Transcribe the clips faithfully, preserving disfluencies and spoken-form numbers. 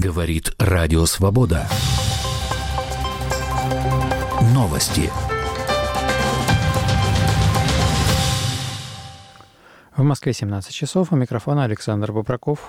Говорит Радио Свобода. Новости. В Москве семнадцать часов. У микрофона Александр Бобраков.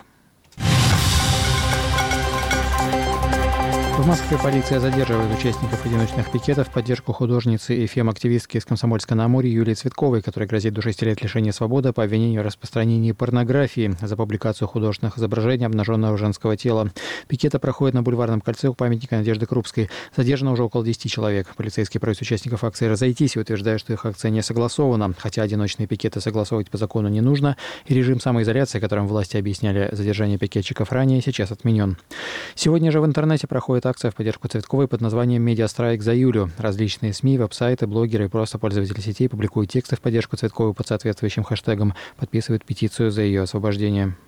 В Москве полиция задерживает участников одиночных пикетов в поддержку художницы и фем-активистки из Комсомольска-на-Амуре Юлии Цветковой, которой грозит до шести лет лишения свободы по обвинению в распространении порнографии за публикацию художественных изображений обнаженного женского тела. Пикеты проходят на Бульварном кольце у памятника Надежды Крупской. Задержано уже около десяти человек. Полицейские просят участников акции разойтись и утверждают, что их акция не согласована, хотя одиночные пикеты согласовывать по закону не нужно, и режим самоизоляции, которым власти объясняли задержание пикетчиков ранее, сейчас отменен. Сегодня же в интернете проходит акция в поддержку Цветковой под названием «Медиастрайк за Юлю». Различные СМИ, веб-сайты, блогеры и просто пользователи сетей публикуют тексты в поддержку Цветковой под соответствующим хэштегом, подписывают петицию за ее освобождение.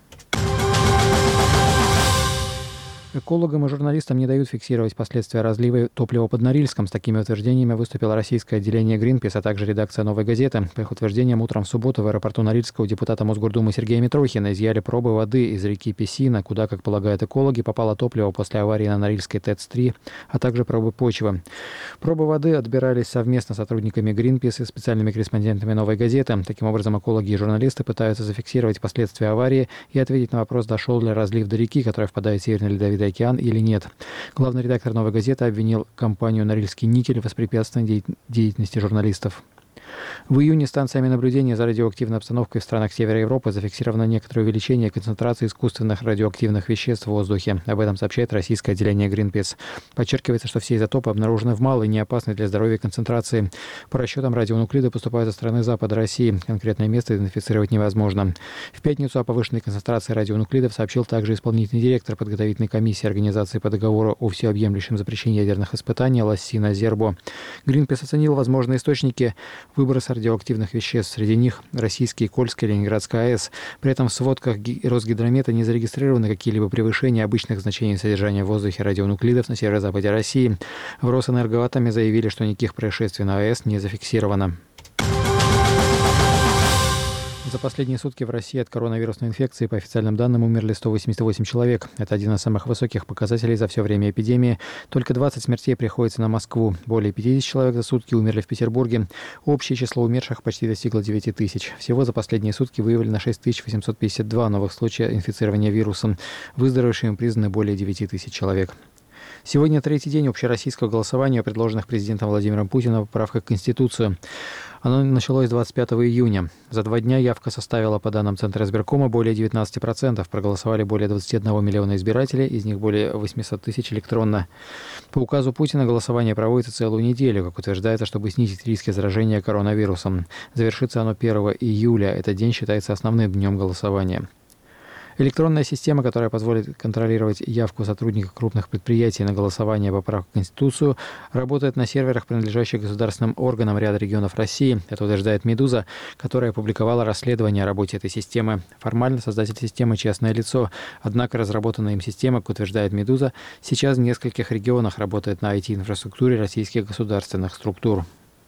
Экологам и журналистам не дают фиксировать последствия разлива топлива под Норильском. С такими утверждениями выступило российское отделение Greenpeace, а также редакция «Новой газеты». По их утверждениям, утром в субботу в аэропорту Норильска у депутата Мосгордумы Сергея Митрохина изъяли пробы воды из реки Песина, куда, как полагают экологи, попало топливо после аварии на Норильской ТЭЦ три, а также пробы почвы. Пробы воды отбирались совместно с сотрудниками Greenpeace и специальными корреспондентами «Новой газеты». Таким образом, экологи и журналисты пытаются зафиксировать последствия аварии и ответить на вопрос, дошел ли разлив до реки, которая впадает в Северный Ледовитый океан, или нет. Главный редактор «Новой газеты» обвинил компанию «Норильский никель» в воспрепятствовании деятельности журналистов. В июне станциями наблюдения за радиоактивной обстановкой в странах Севера Европы зафиксировано некоторое увеличение концентрации искусственных радиоактивных веществ в воздухе. Об этом сообщает российское отделение Greenpeace. Подчеркивается, что все изотопы обнаружены в малой, не опасной для здоровья концентрации. По расчетам, радионуклиды поступают со стороны запада России. Конкретное место идентифицировать невозможно. В пятницу о повышенной концентрации радионуклидов сообщил также исполнительный директор подготовительной комиссии Организации по договору о всеобъемлющем запрещении ядерных испытаний Лассина Зербо. Greenpeace оценил возможные источники выброса радиоактивных веществ. Среди них российские Кольская и Ленинградская АЭС. При этом в сводках Росгидромета не зарегистрированы какие-либо превышения обычных значений содержания в воздухе радионуклидов на северо-западе России. В Росэнергоатоме заявили, что никаких происшествий на АЭС не зафиксировано. За последние сутки в России от коронавирусной инфекции, по официальным данным, умерли сто восемьдесят восемь человек. Это один из самых высоких показателей за все время эпидемии. Только двадцать смертей приходится на Москву. Более пятьдесят человек за сутки умерли в Петербурге. Общее число умерших почти достигло девяти тысяч. Всего за последние сутки выявлено шесть тысяч восемьсот пятьдесят два новых случая инфицирования вирусом. Выздоровевшими признаны более девяти тысяч человек. Сегодня третий день общероссийского голосования о предложенных президентом Владимиром Путиным поправках в Конституцию. Оно началось двадцать пятого июня. За два дня явка составила, по данным Центра избиркома, более девятнадцать процентов. Проголосовали более двадцать один миллиона избирателей, из них более восемьсот тысяч электронно. По указу Путина голосование проводится целую неделю, как утверждается, чтобы снизить риски заражения коронавирусом. Завершится оно первого июля. Этот день считается основным днем голосования. Электронная система, которая позволит контролировать явку сотрудников крупных предприятий на голосование по поправкам в Конституцию, работает на серверах, принадлежащих государственным органам ряда регионов России. Это утверждает «Медуза», которая опубликовала расследование о работе этой системы. Формально создатель системы – частное лицо. Однако разработанная им система, как утверждает «Медуза», сейчас в нескольких регионах работает на ай ти-инфраструктуре российских государственных структур.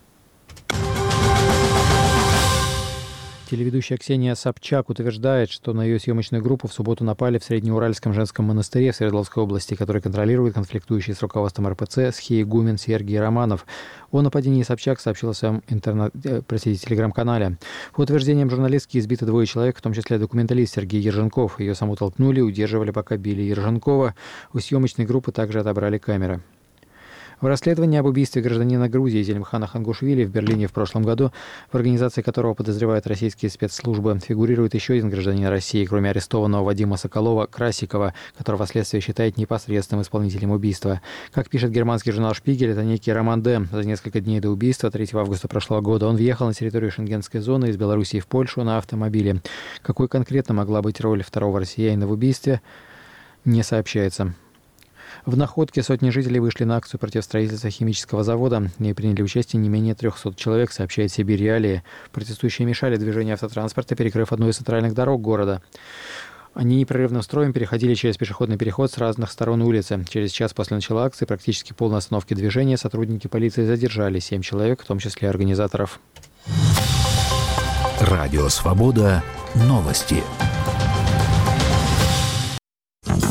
Телеведущая Ксения Собчак утверждает, что на ее съемочную группу в субботу напали в Среднеуральском женском монастыре в Свердловской области, который контролирует конфликтующий с руководством эр пэ цэ схиегумен Сергий Романов. О нападении Собчак сообщила в своем интернет, э, простите, телеграм-канале. По утверждениям журналистки, избито двое человек, в том числе документалист Сергей Ерженков. Ее саму толкнули, удерживали, пока били Ерженкова. У съемочной группы также отобрали камеры. В расследовании об убийстве гражданина Грузии Зелимхана Хангушвили в Берлине в прошлом году, в организации которого подозревают российские спецслужбы, фигурирует еще один гражданин России, кроме арестованного Вадима Соколова-Красикова, которого следствие считает непосредственным исполнителем убийства. Как пишет германский журнал «Шпигель», это некий Роман Д. За несколько дней до убийства, третьего августа прошлого года, он въехал на территорию Шенгенской зоны из Белоруссии в Польшу на автомобиле. Какой конкретно могла быть роль второго россиянина в убийстве, не сообщается. В находке сотни жителей вышли на акцию против строительства химического завода. В ней приняли участие не менее трехсот человек, сообщает Сибирь Реалии. Протестующие мешали движению автотранспорта, перекрыв одну из центральных дорог города. Они непрерывным строем переходили через пешеходный переход с разных сторон улицы. Через час после начала акции, практически полной остановки движения, сотрудники полиции задержали семь человек, в том числе организаторов. Радио «Свобода». Новости.